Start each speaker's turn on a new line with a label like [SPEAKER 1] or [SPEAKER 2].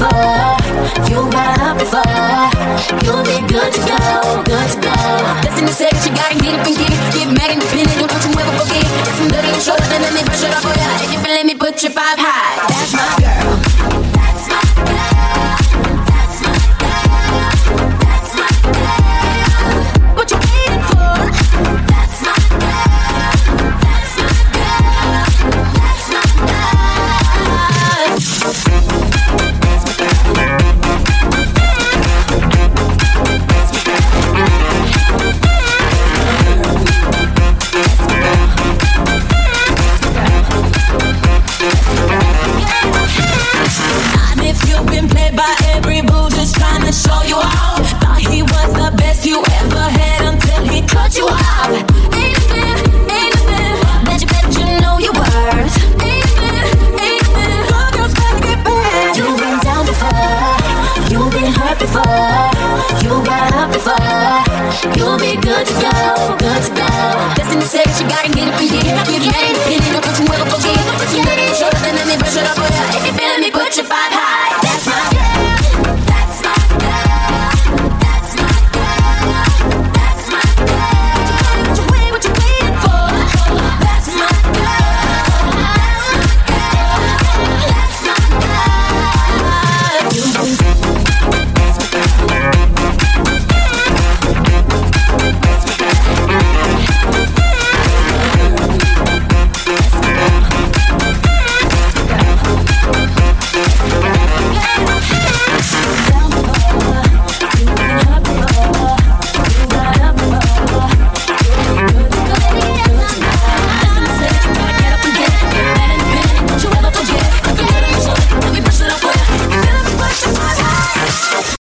[SPEAKER 1] before. You got up before. You'll be good to go, good to go. Listen to say that you gotta get up and get mad independent. Don't you ever forget. Get some dirty on your shoulder, then let me brush it off for ya. If you believe me, put your five high. That's my